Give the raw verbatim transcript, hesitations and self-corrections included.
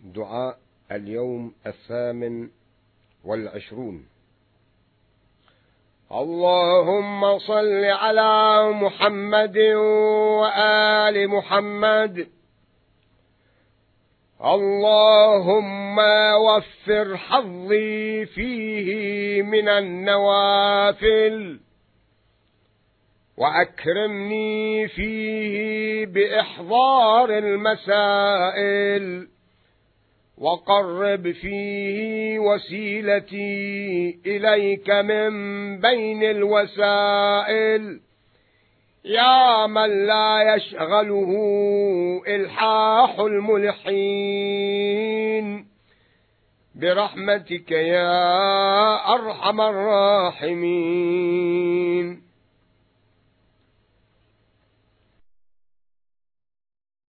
دعاء اليوم الثامن والعشرون. اللهم صل على محمد وآل محمد. اللهم وفر حظي فيه من النوافل، وأكرمني فيه بإحضار المسائل، وقرب فيه وسيلتي إليك من بين الوسائل، يا من لا يشغله إلحاح الملحين، برحمتك يا أرحم الراحمين.